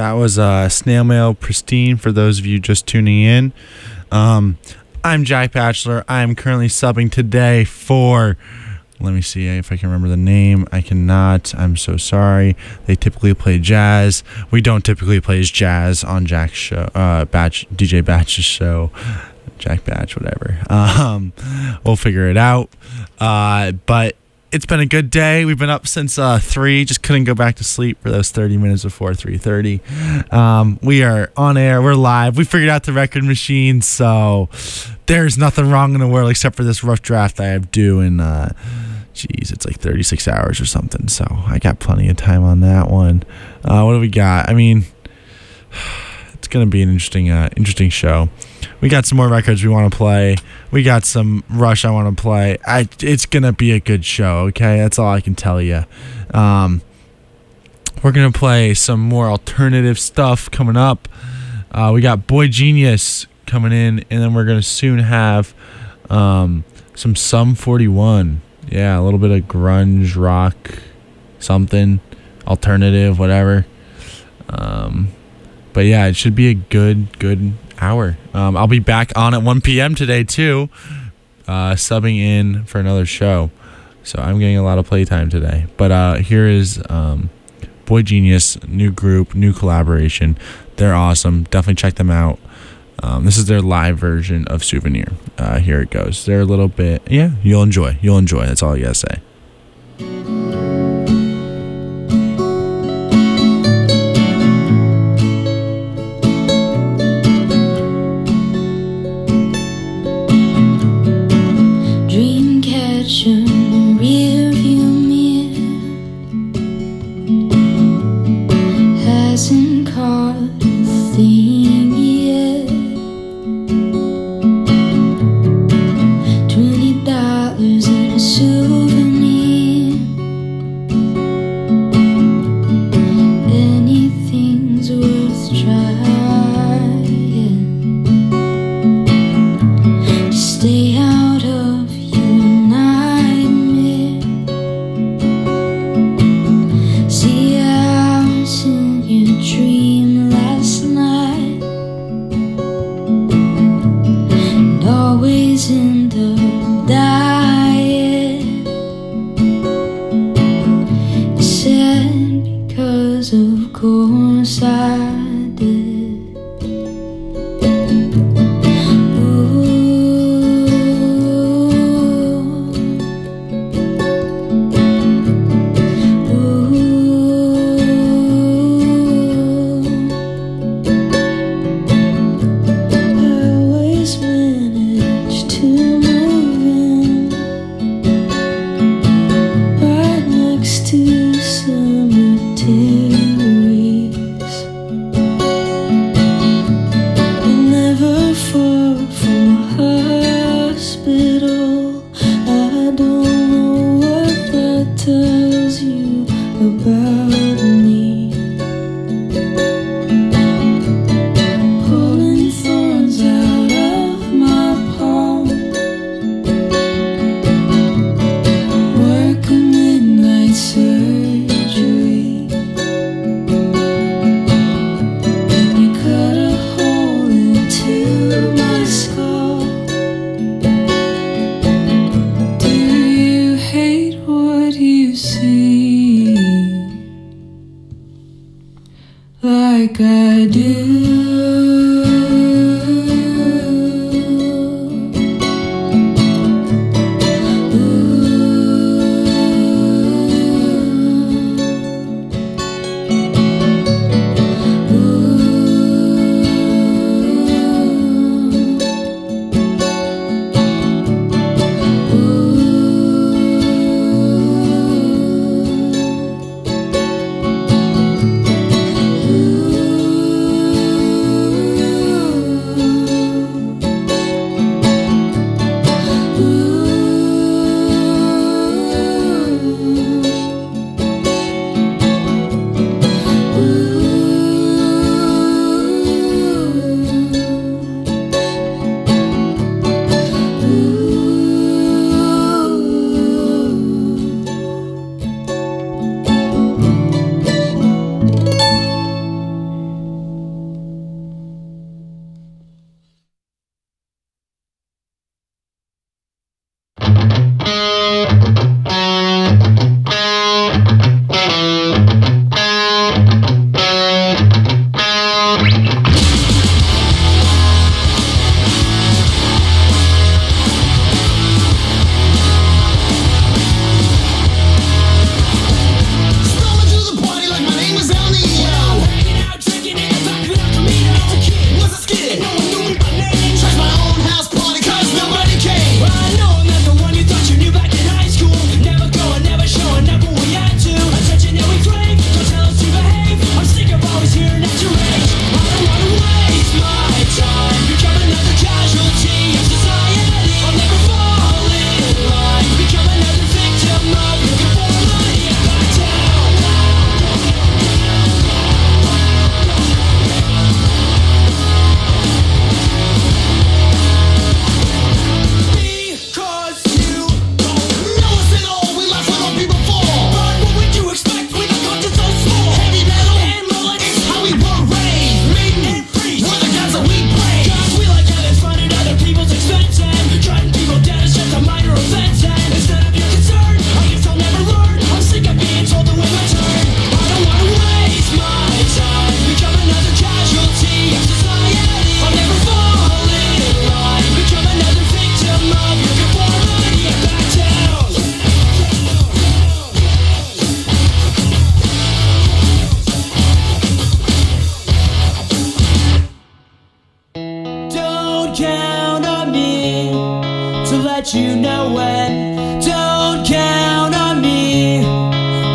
That was Snail Mail Pristine for those of you just tuning in. I'm Jack Batchelor. I am currently subbing today for, let me see if I can remember the name. I cannot. I'm so sorry. They typically play jazz. We don't typically play jazz on Jack's show, DJ Batch's show. Jack Batch, whatever. We'll figure it out. But it's been a good day. We've been up since 3. Just couldn't go back to sleep for those 30 minutes before 3:30. We are on air. We're live. We figured out the record machine, so there's nothing wrong in the world except for this rough draft I have due in, it's like 36 hours or something. So I got plenty of time on that one. What do we got? I mean, it's going to be an interesting show. We got some more records we want to play. We got some Rush I want to play. It's going to be a good show, okay? That's all I can tell you. We're going to play some more alternative stuff coming up. We got Boy Genius coming in, and then we're going to soon have some Sum 41. Yeah, a little bit of grunge, rock, something, alternative, whatever. But yeah, it should be a good hour. I'll be back on at 1 p.m. today too, subbing in for another show. So I'm getting a lot of playtime today. But here is Boy Genius, new group, new collaboration. They're awesome. Definitely check them out. This is their live version of Souvenir. Here it goes. They're a little bit, yeah, you'll enjoy. That's all I gotta say. Ooh.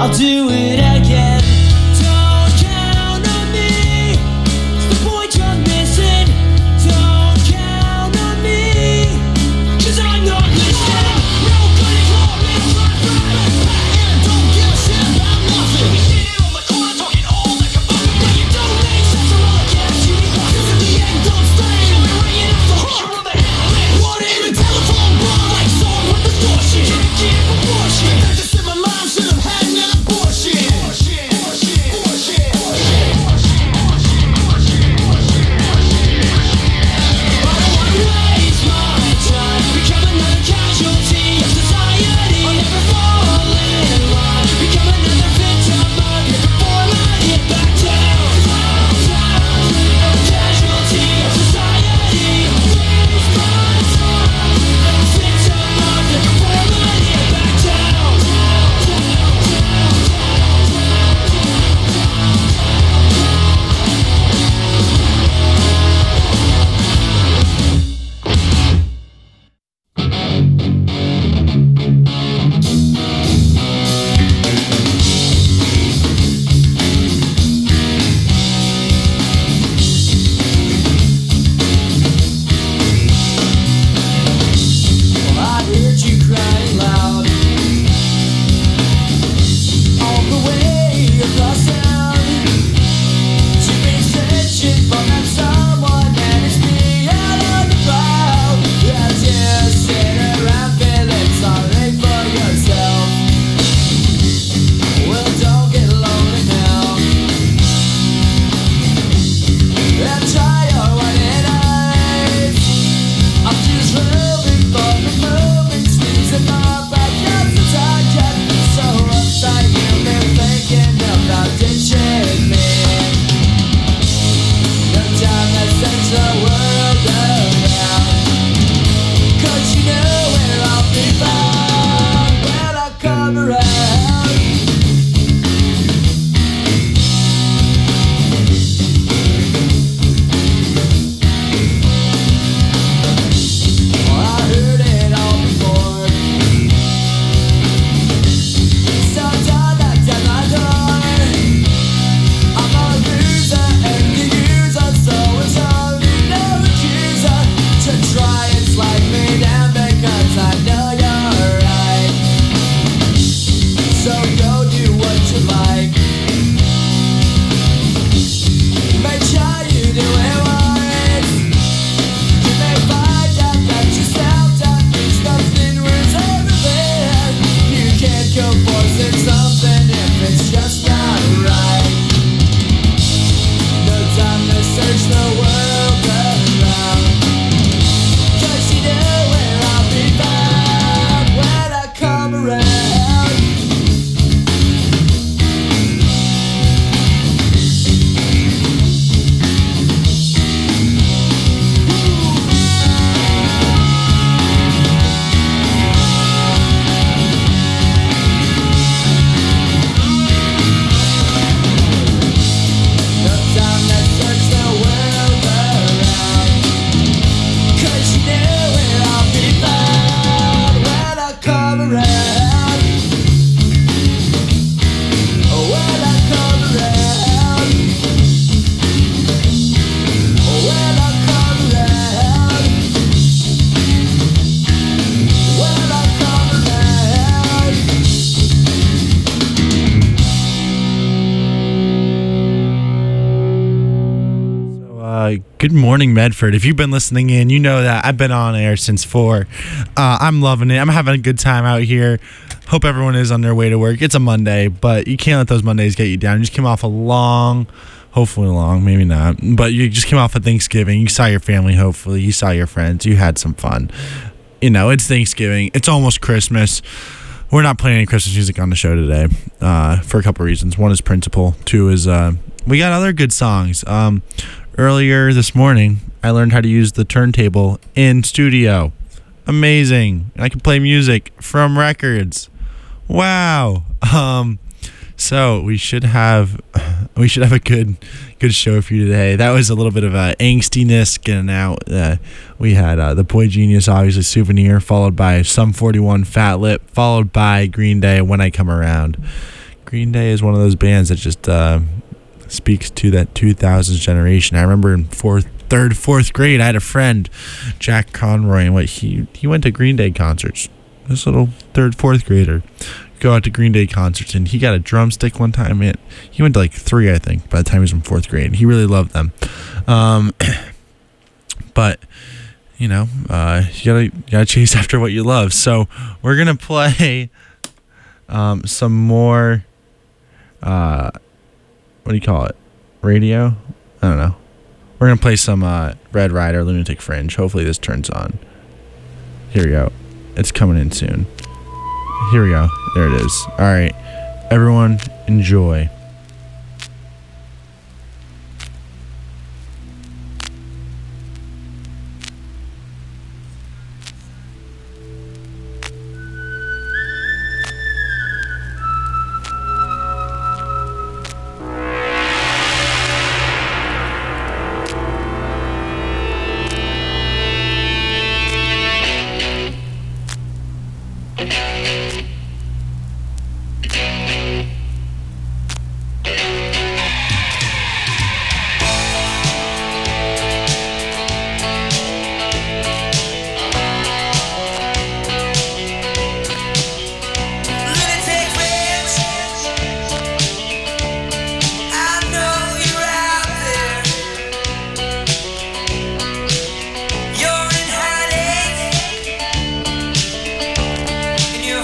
I'll do it again. Don't count on me. It's the point you're missing. Don't count on me. 'Cause I'm not listening. No good at glorious and don't give a shit about nothing. Here on the corner talking all like a fucking but you don't make sense of all I can't see. 'Cause in the end don't stay. You'll be ringing off the hook. You're on the handle. What in the telephone bar like song with distortion. Can't proportion. That's just in my mom should have had an abortion. Good morning, Medford. If you've been listening in, you know that I've been on air since 4. I'm loving it. I'm having a good time out here. Hope everyone is on their way to work. It's a Monday, but you can't let those Mondays get you down. You just came off a long, hopefully long, maybe not, but you just came off of Thanksgiving. You saw your family, hopefully. You saw your friends. You had some fun. You know, it's Thanksgiving. It's almost Christmas. We're not playing any Christmas music on the show today for a couple reasons. One is principle. Two is we got other good songs. Earlier this morning, I learned how to use the turntable in studio. Amazing. And I can play music from records. Wow. So we should have a good show for you today. That was a little bit of a angstiness getting out. We had the Boy Genius, obviously, Souvenir, followed by Sum 41, Fat Lip, followed by Green Day, When I Come Around. Green Day is one of those bands that just speaks to that 2000s generation. I remember in fourth grade, I had a friend, Jack Conroy, and he went to Green Day concerts. This little fourth grader go out to Green Day concerts, and he got a drumstick one time. He went to like 3, I think, by the time he was in 4th grade. He really loved them. But you gotta chase after what you love. So we're gonna play some more. What do you call it? Radio? I don't know. We're gonna play some Red Rider, Lunatic Fringe. Hopefully this turns on. Here we go. It's coming in soon. Here we go. There it is. All right, everyone, enjoy. You're in hiding.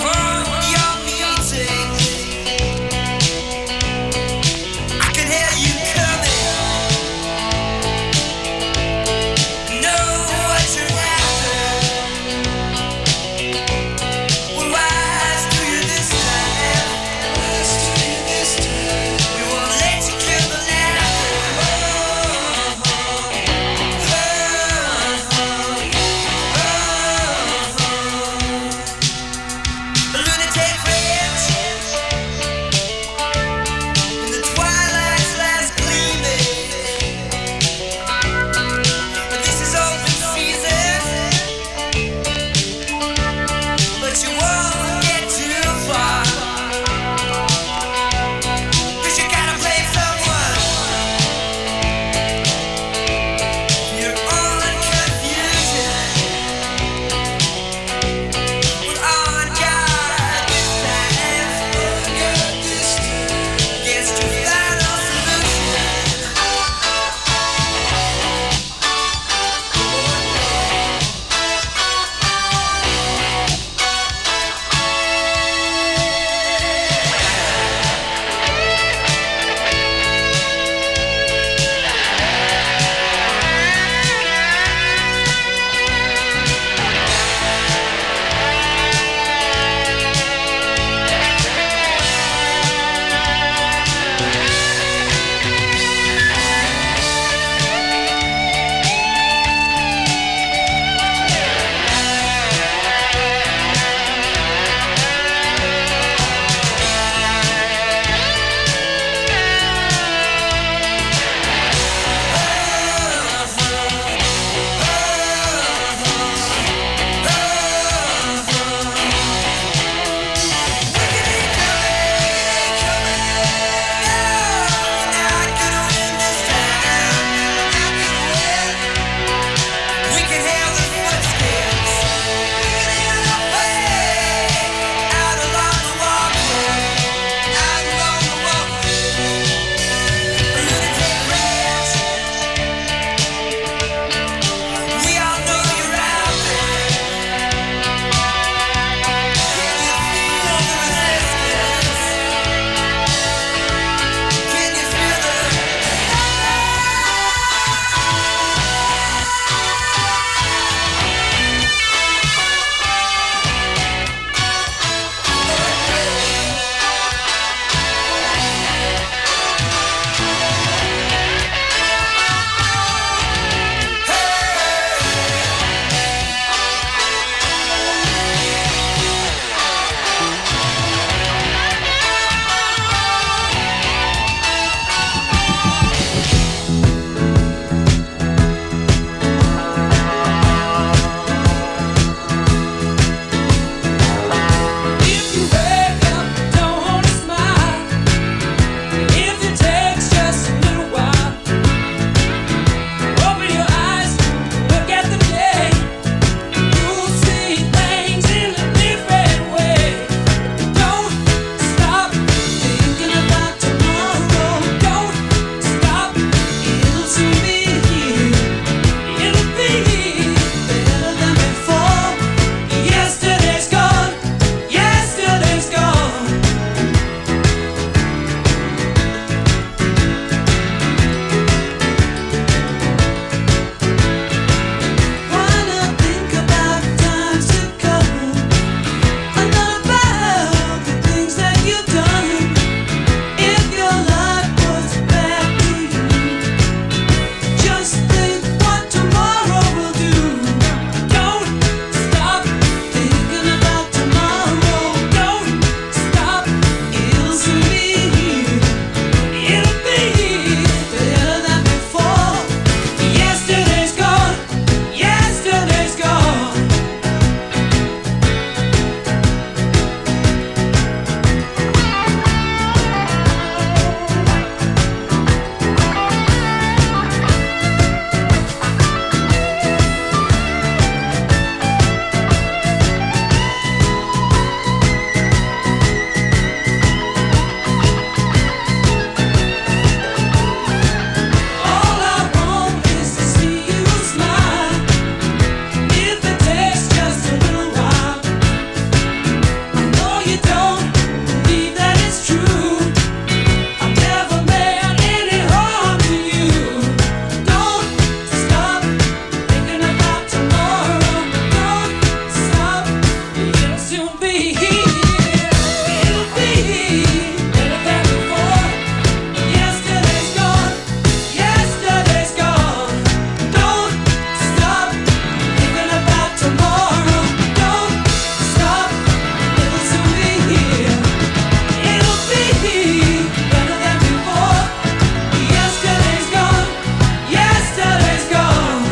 you don't believe that it's true. I've never meant any harm to you. Don't stop thinking about tomorrow. Don't stop, it'll soon be here. It'll be better than before. Yesterday's gone, yesterday's gone. Don't stop thinking about tomorrow. Don't stop, it'll soon be here. It'll be better than before. Yesterday's gone, yesterday's gone.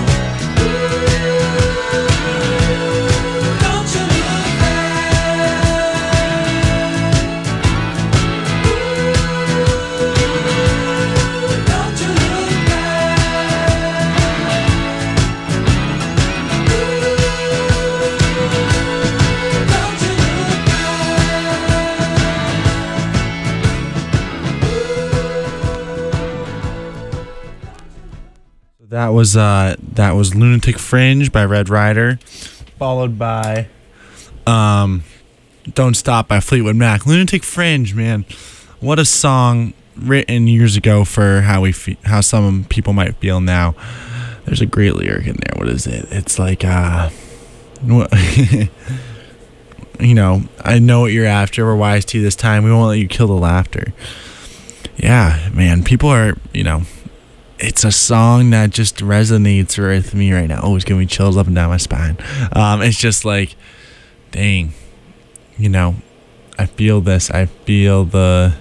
Don't you look back. Don't you look back. Don't you That was Lunatic Fringe by Red Rider, followed by Don't Stop by Fleetwood Mac. Lunatic Fringe, man, what a song written years ago for how some people might feel now. There's a great lyric in there. What is it? It's like you know, I know what you're after. We're wise to you this time. We won't let you kill the laughter. Yeah, man, people are, you know, it's a song that just resonates with me right now. Oh, it's giving me chills up and down my spine. It's just like, dang, you know, I feel this. I feel the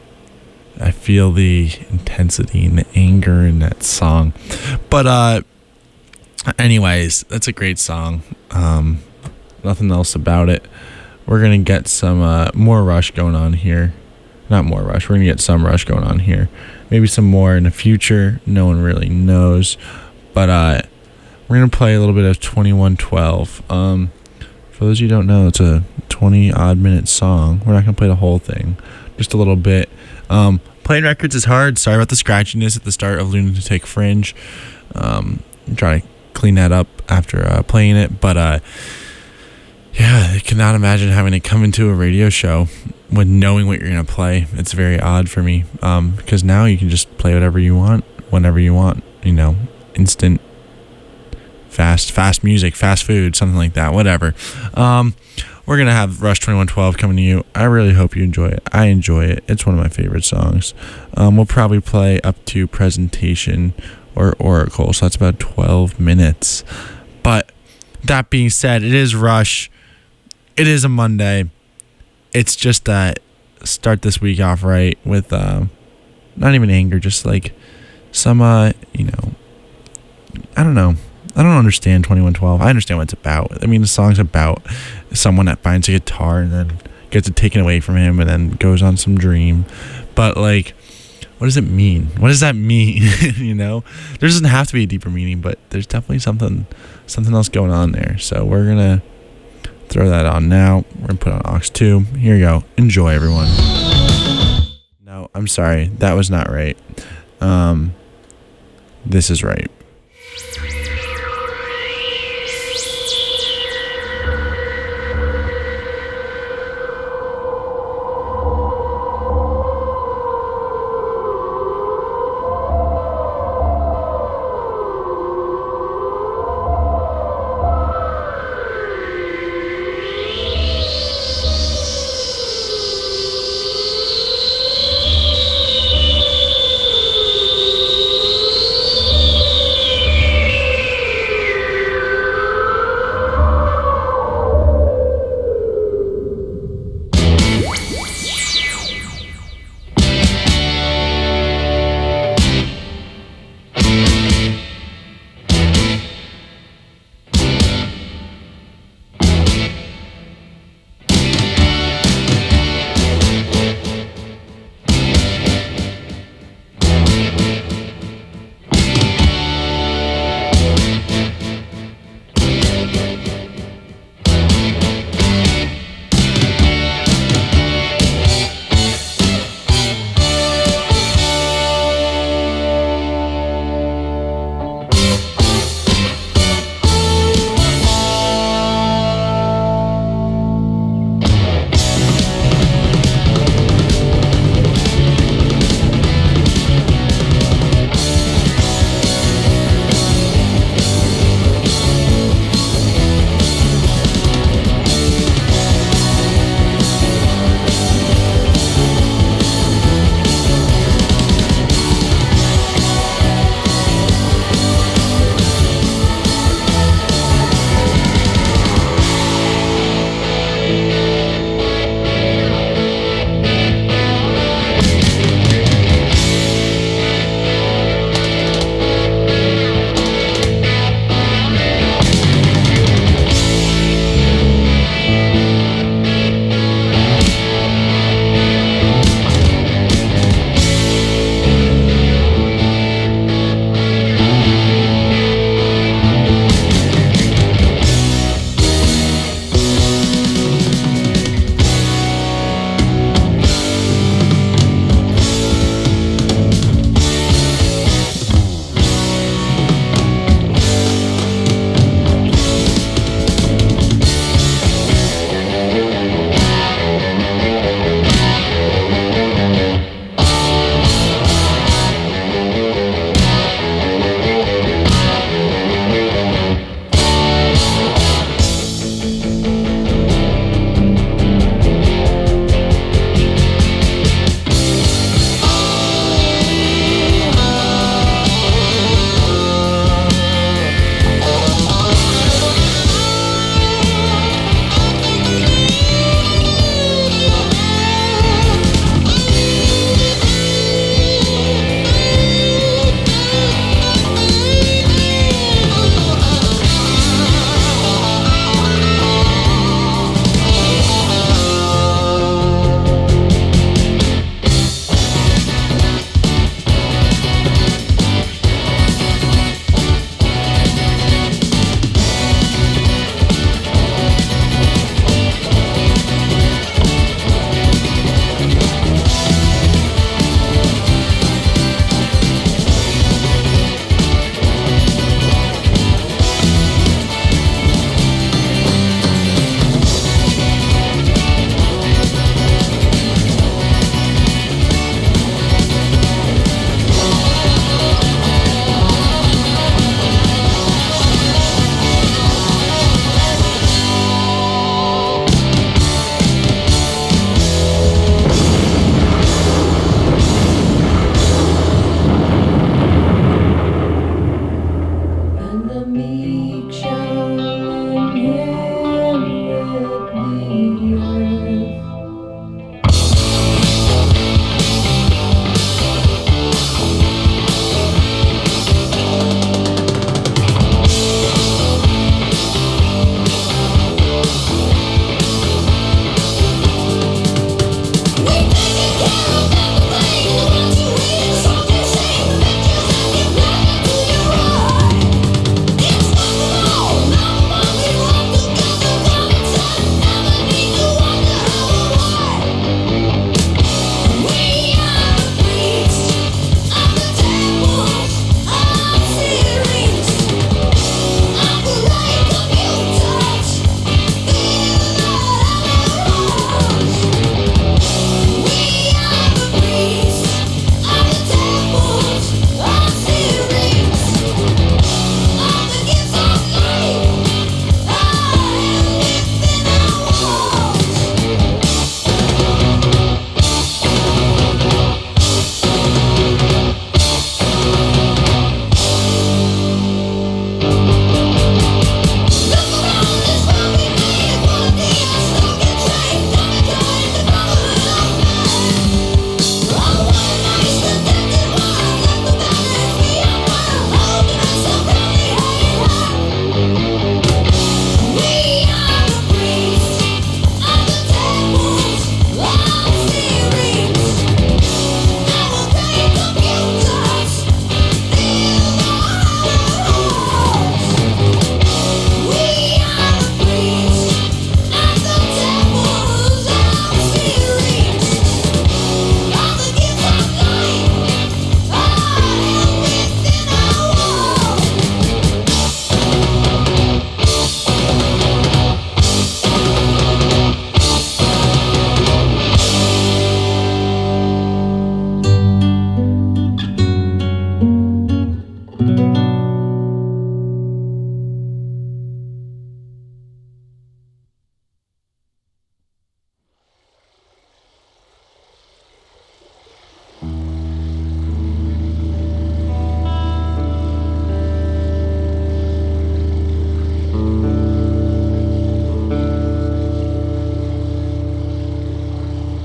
intensity and the anger in that song. But anyways, that's a great song. Nothing else about it. We're gonna get some more Rush going on here. Not more Rush. We're gonna get some Rush going on here. Maybe some more in the future. No one really knows. But we're gonna play a little bit of 2112. For those of you who don't know, it's a 20-odd minute song. We're not gonna play the whole thing, just a little bit. Playing records is hard. Sorry about the scratchiness at the start of Lunatic Fringe. Try to clean that up after playing it. But yeah, I cannot imagine having to come into a radio show with knowing what you're going to play. It's very odd for me, because now you can just play whatever you want, whenever you want, you know, instant, fast music, fast food, something like that, whatever. We're going to have Rush 2112 coming to you. I really hope you enjoy it. I enjoy it. It's one of my favorite songs. We'll probably play up to Presentation or Oracle, so that's about 12 minutes. But that being said, it is Rush. It is a Monday. It's just start this week off right with not even anger, just like some you know, I don't know. I don't understand 2112. I understand what it's about. I mean, the song's about someone that finds a guitar and then gets it taken away from him and then goes on some dream. But like, what does it mean? What does that mean? You know, there doesn't have to be a deeper meaning, but there's definitely something else going on there. So we're gonna throw that on now. We're gonna put on aux 2. Here you go. Enjoy, everyone. No, I'm sorry. That was not right. This is right.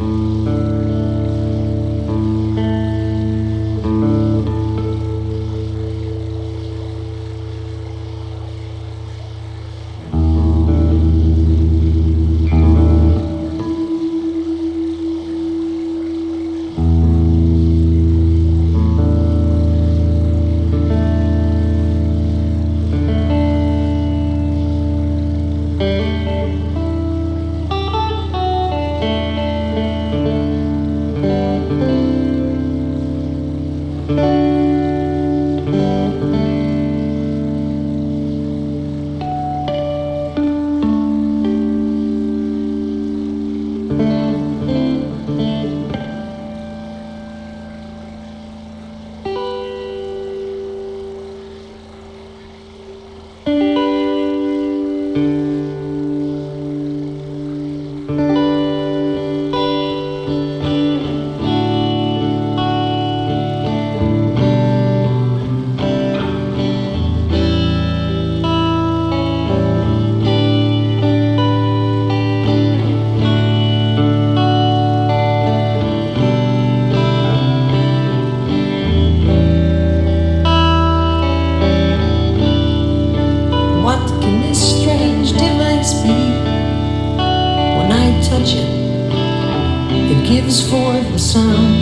gives forth a sound.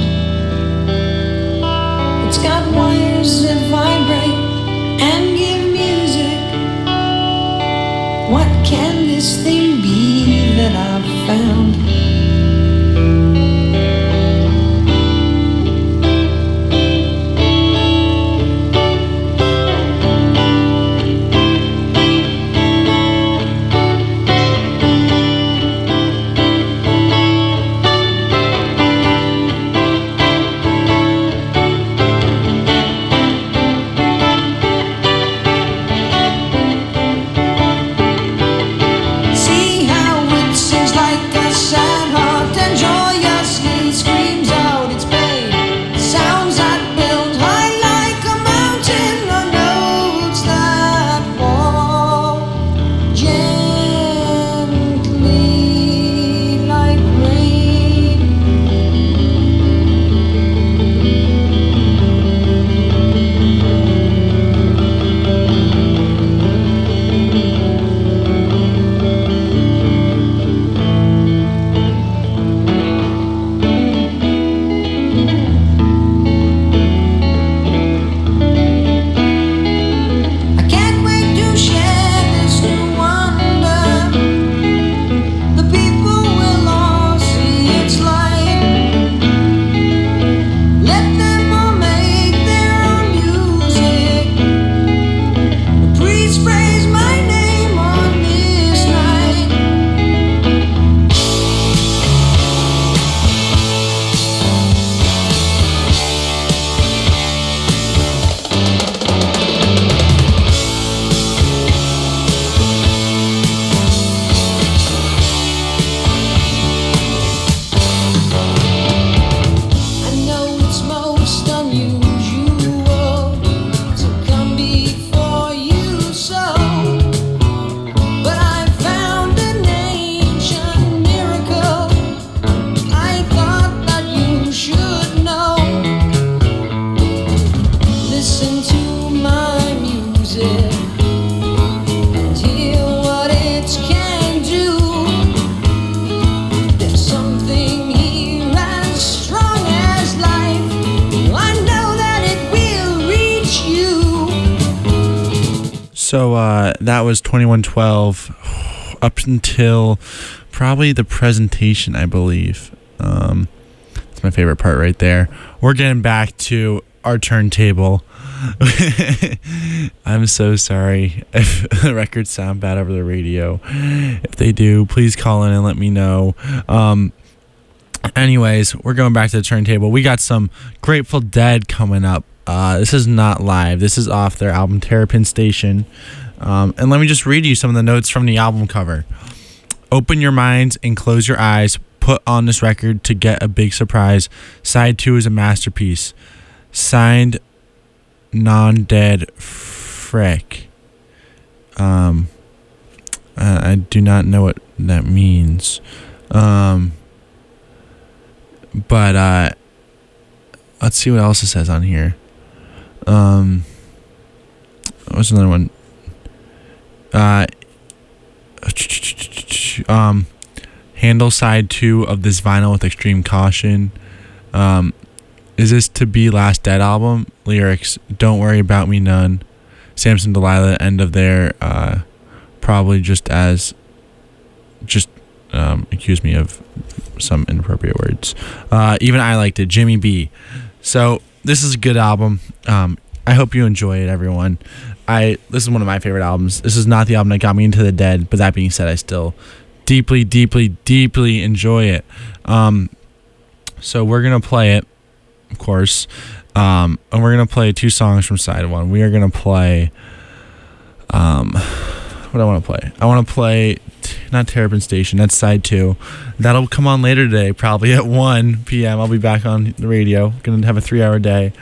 It's got wires that vibrate and give music. What can this thing be that I've found? So that was 2112 up until probably the presentation, I believe. That's my favorite part right there. We're getting back to our turntable. I'm so sorry if the records sound bad over the radio. If they do, please call in and let me know. Anyways, we're going back to the turntable. We got some Grateful Dead coming up. This is not live. This is off their album Terrapin Station. And let me just read you some of the notes from the album cover. Open your minds and close your eyes. Put on this record to get a big surprise. Side 2 is a masterpiece. Signed, Non-Dead Frick. I do not know what that means. But let's see what else it says on here. What's another one? Handle side 2 of this vinyl with extreme caution. Is this to be Last Dead album? Lyrics: don't worry about me none. Samson Delilah, end of there. Probably accuse me of some inappropriate words. Even I liked it. Jimmy B. So this is a good album. I hope you enjoy it, everyone. This is one of my favorite albums. This is not the album that got me into the Dead, but that being said, I still deeply, deeply, deeply enjoy it. So we're gonna play it, of course, and we're gonna play 2 songs from side 1. We are gonna play. What do I want to play? I want to play not Terrapin Station. That's side 2. That'll come on later today, probably at 1 p.m. I'll be back on the radio. Gonna have a 3-hour day.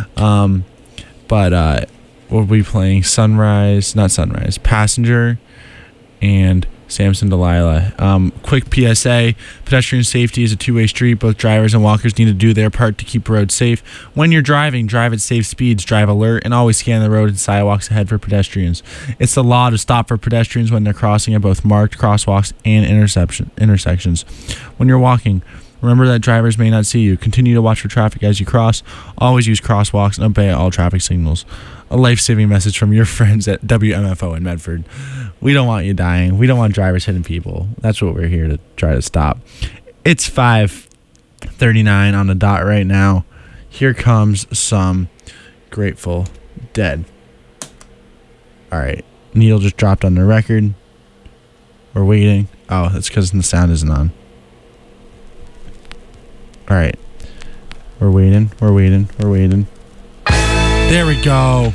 But we'll be playing Passenger, and Samson Delilah. Quick PSA: pedestrian safety is a two-way street. Both drivers and walkers need to do their part to keep roads safe. When you're driving, drive at safe speeds, drive alert, and always scan the road and sidewalks ahead for pedestrians. It's the law to stop for pedestrians when they're crossing at both marked crosswalks and intersections. When you're walking, remember that drivers may not see you. Continue to watch for traffic as you cross. Always use crosswalks and obey all traffic signals. A life-saving message from your friends at WMFO in Medford. We don't want you dying. We don't want drivers hitting people. That's what we're here to try to stop. It's 5:39 on the dot right now. Here comes some Grateful Dead. All right. Neil just dropped on the record. We're waiting. Oh, that's because the sound isn't on. All right. We're waiting. There we go.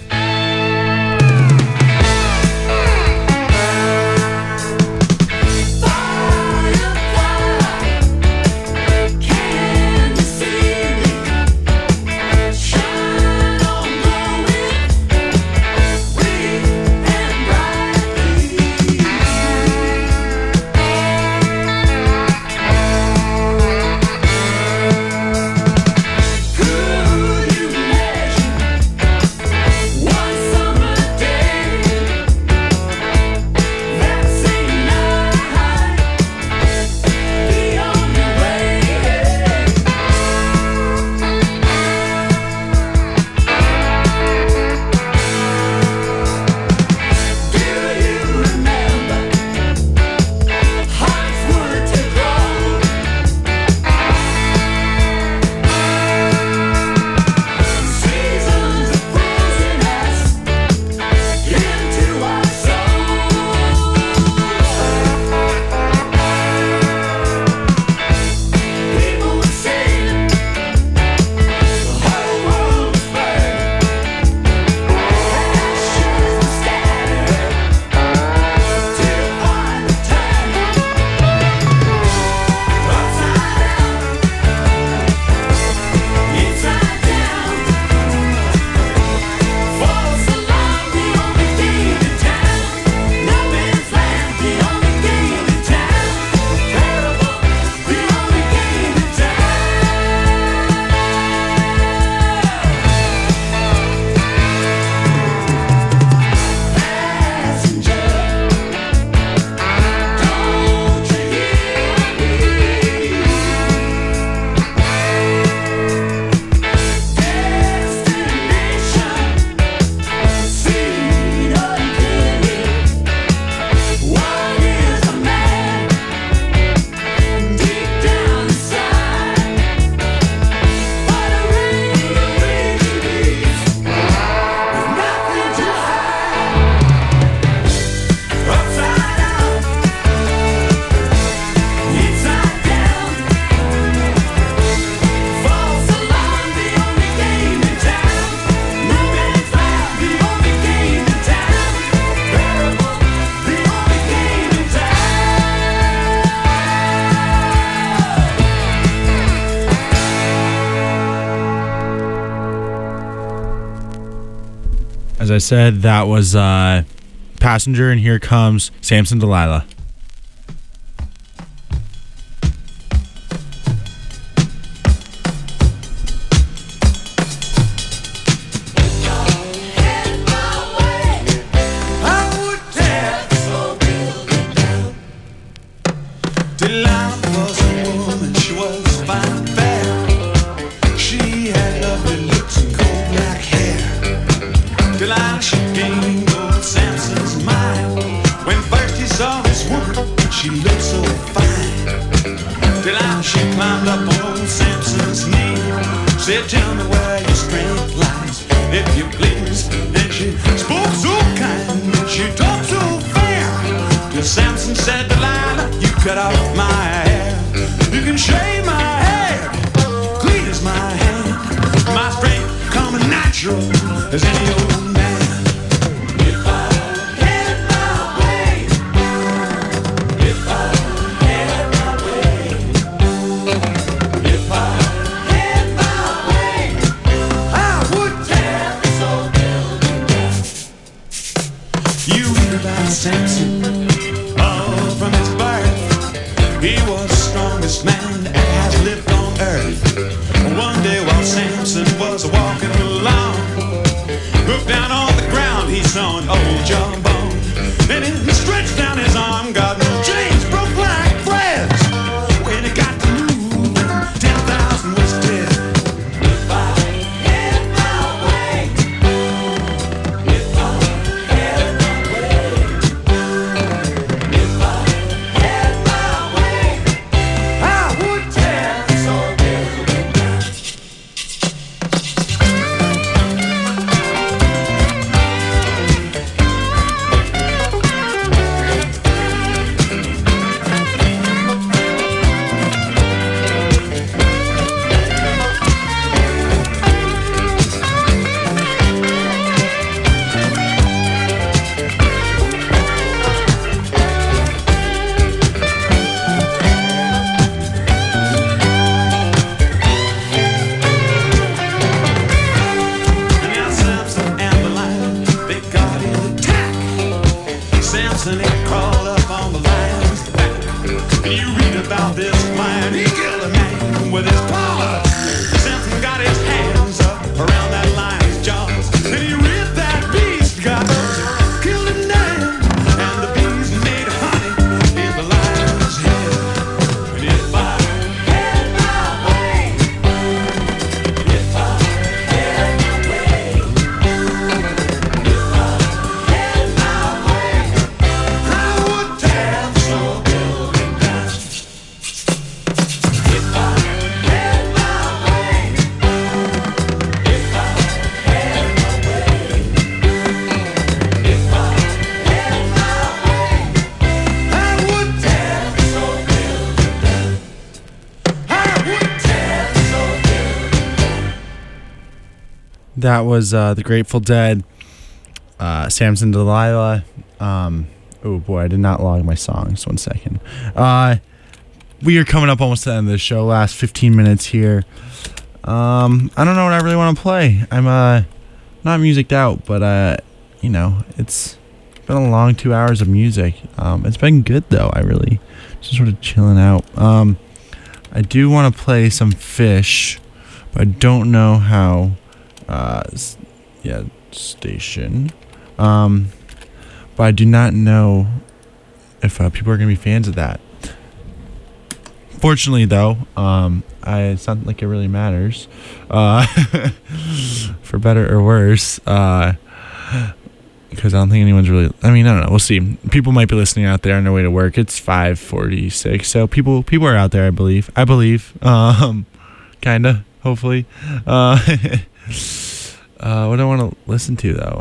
As I said, that was Passenger, and here comes Samson Delilah. climbed up on old Samson's knee. Said, tell me where your strength lies, if you please. And she spoke so kind and she talked so fair. Till Samson said, Delilah, you cut off my hair. You can shave my head, clean as my hand. My strength coming natural as any old man. If I had my way, if I had my way, if I had my way, I would tear this old building down. You read about Samson, oh, from his birth. He was the strongest man that has lived on earth. One day while Samson was walking along, looked down on the ground, he saw an old jawbone. And he stretched down his arm, got no chains, broke like threads. When he got to moving, 10,000 was dead. If I had my way, if I had my way, if I had my way, I would tear this old building down. And now Samson and the lion, they got in attack. Samson, he crawled up on the lion's back. And you read about this lion, he killed a man with his paw. Samson got his hands up around that lion's jaws. And he ripped that beast, got killed him down. And the beast made honey in the lion's head. And if I had my way, if I had my way, if I had my way, I would tear this old building down. If I had my way, if I had my way, if I had my way, I would tear this old building down. I would tear this old building. That was the Grateful Dead, Samson Delilah. Oh boy, I did not log my songs. 1 second. We are coming up almost to the end of the show. Last 15 minutes here. I don't know what I really want to play. I'm not musiced out, but you know, it's been a long 2 hours of music. It's been good though. I really just sort of chilling out. I do want to play some Fish, but I don't know how. Station. But I do not know if people are going to be fans of that. Fortunately, though, it's not like it really matters, for better or worse, because I don't think anyone's really. I mean, I don't know. We'll see. People might be listening out there on their way to work. It's 5:46, so people are out there. I believe. Kinda. Hopefully. What do I want to listen to though?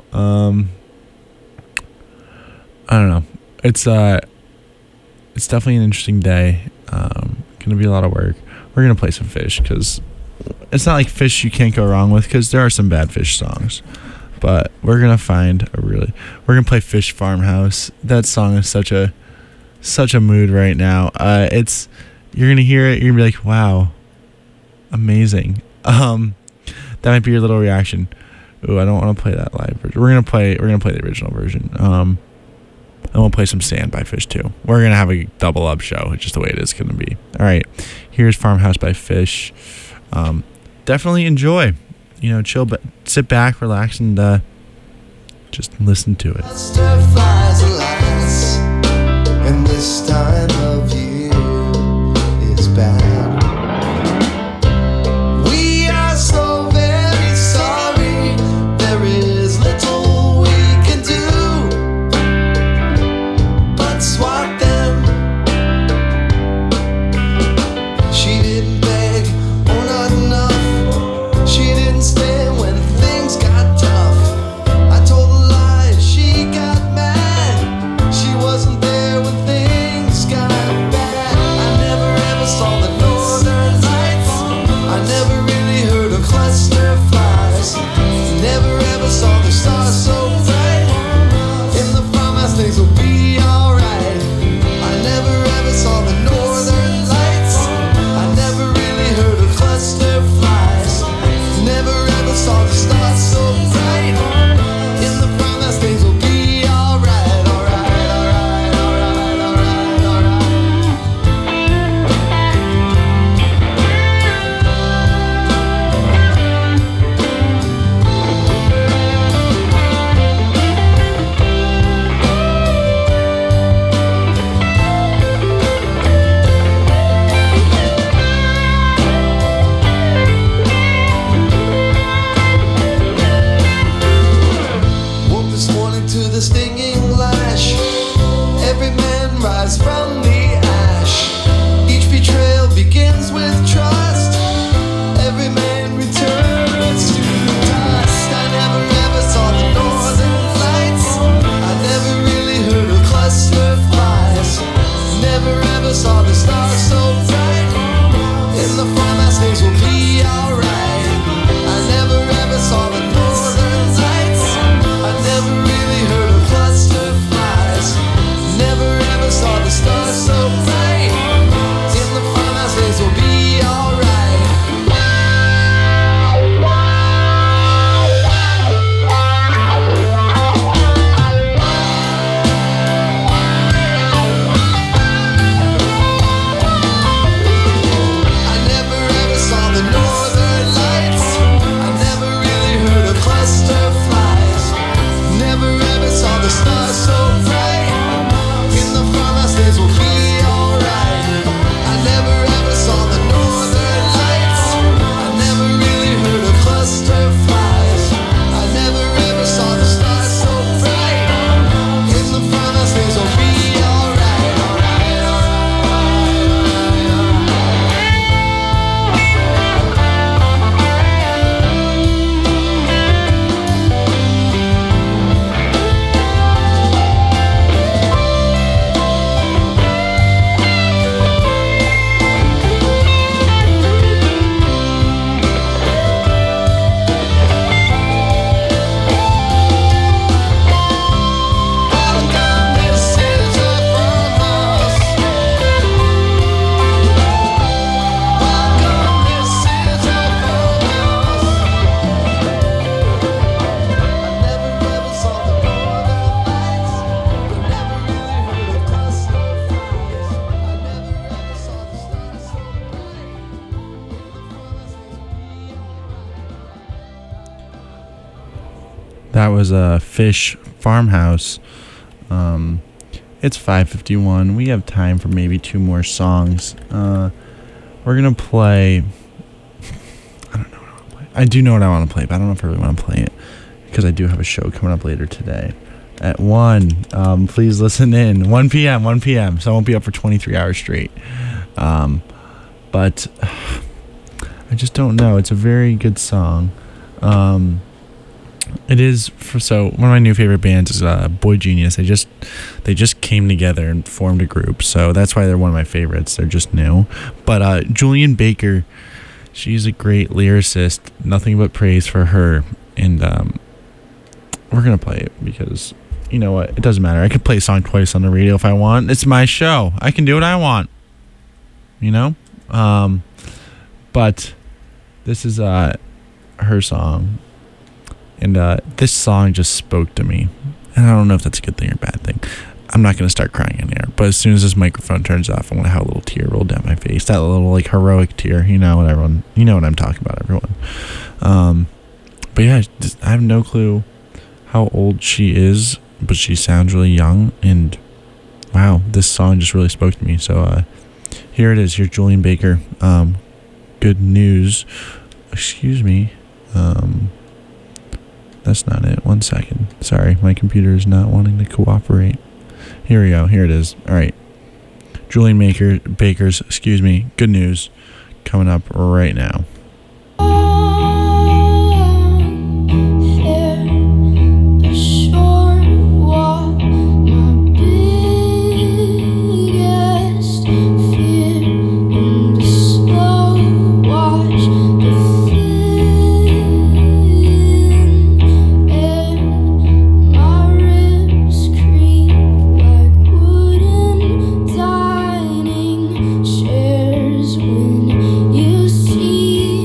I don't know. It's definitely an interesting day. Gonna be a lot of work. We're gonna play some Fish because it's not like Fish you can't go wrong with, because there are some bad Fish songs. But we're gonna we're gonna play Fish Farmhouse. That song is such a mood right now. You're gonna hear it. You're gonna be like, wow, amazing. That might be your little reaction. Ooh, I don't want to play that live version. We're gonna play the original version. And we'll play some Sand by Fish too. We're gonna have a double up show. It's just the way it is gonna be. All right, here's Farmhouse by Fish. Definitely enjoy. You know, chill, but sit back, relax, and just listen to it. Butterflies, alas, and this time of year is bad. We are so very sorry. There is little we can do but swat them. She didn't That was a Fish Farmhouse. It's 5:51. We have time for maybe 2 more songs. We're gonna play. I don't know what I want to play. I do know what I want to play, but I don't know if I really want to play it because I do have a show coming up later today at 1. Please listen in. 1 p.m. 1 p.m. So I won't be up for 23 hours straight. But I just don't know. It's a very good song. It is so one of my new favorite bands is Boy Genius. They just came together and formed a group, so that's why they're one of my favorites. They're just new. But Julian Baker, she's a great lyricist. Nothing but praise for her. And we're gonna play it because you know what? It doesn't matter. I could play a song twice on the radio if I want. It's my show. I can do what I want. You know? But this is her song. And this song just spoke to me. And I don't know if that's a good thing or a bad thing. I'm not going to start crying in here. But as soon as this microphone turns off, I'm going to have a little tear roll down my face. That little, like, heroic tear. You know what I'm talking about, everyone. But yeah, I have no clue how old she is. But she sounds really young. And, wow, this song just really spoke to me. So, here it is. Here's Julian Baker. Good news. Excuse me. That's not it. 1 second. Sorry, my computer is not wanting to cooperate. Here we go. Here it is. All right. Julian Baker's, Good News coming up right now. Dining chairs when you see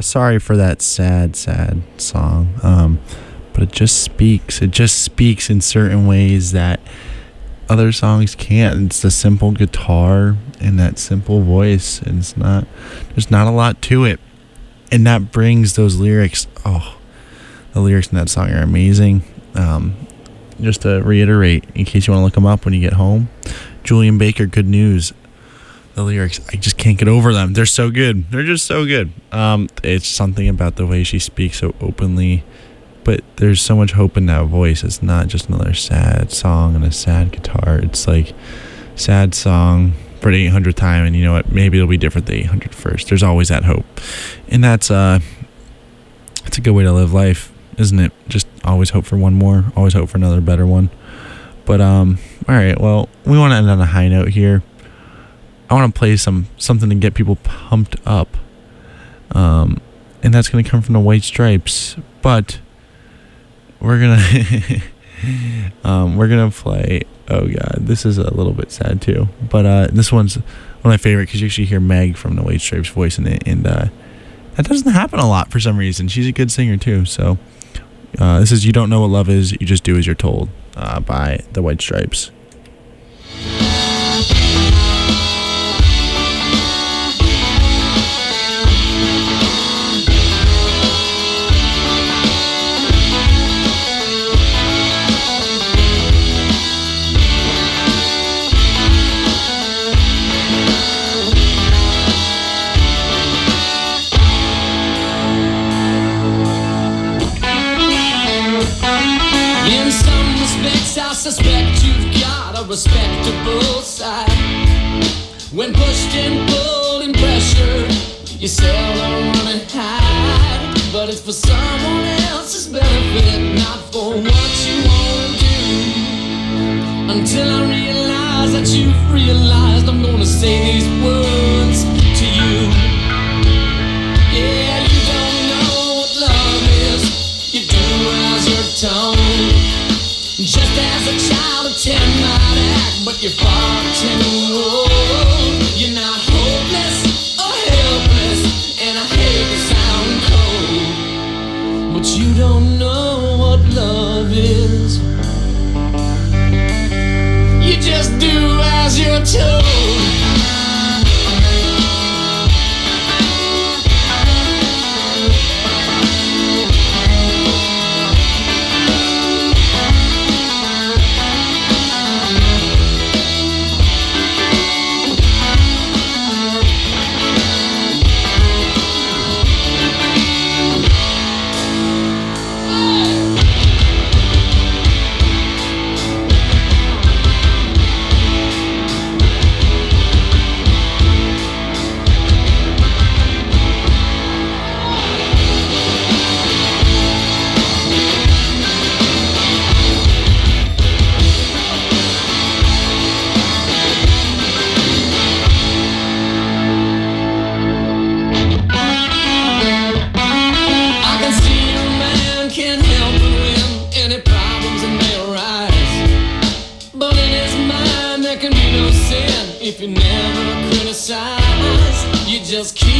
sorry for that sad song. But it just speaks. It just speaks in certain ways that other songs can't. It's the simple guitar and that simple voice, and there's not a lot to it. And that brings those lyrics. Oh, the lyrics in that song are amazing. Just to reiterate, in case you want to look them up when you get home, Julian Baker, Good News. The lyrics, I just can't get over them. They're so good. They're just so good. It's something about the way she speaks so openly, but there's so much hope in that voice. It's not just another sad song and a sad guitar. It's like sad song for the 800th time, and you know what? Maybe it'll be different the 801st. There's always that hope, and that's a good way to live life, isn't it? Just always hope for one more. Always hope for another better one. But all right. Well, we want to end on a high note here. I want to play something to get people pumped up, and that's going to come from the White Stripes. But we're gonna play. Oh God, this is a little bit sad too. But this one's one of my favorite because you actually hear Meg from the White Stripes voice in it, and that doesn't happen a lot for some reason. She's a good singer too. So this is "You Don't Know What Love Is, You Just Do As You're Told" by the White Stripes. In some respects, I suspect you've got a respectable side. When pushed and pulled and pressured, you seldom run and hide. But it's for someone else's benefit, not for what you want to do. Until I realize that you've realized I'm gonna say these words to you. Yeah, you don't know what love is. You do as you're told. Just as a child of 10 might act, but you're far too old. You're not hopeless or helpless, and I hate to sound cold, but you don't know what love is. You just do as you're told. If you never criticize, you just keep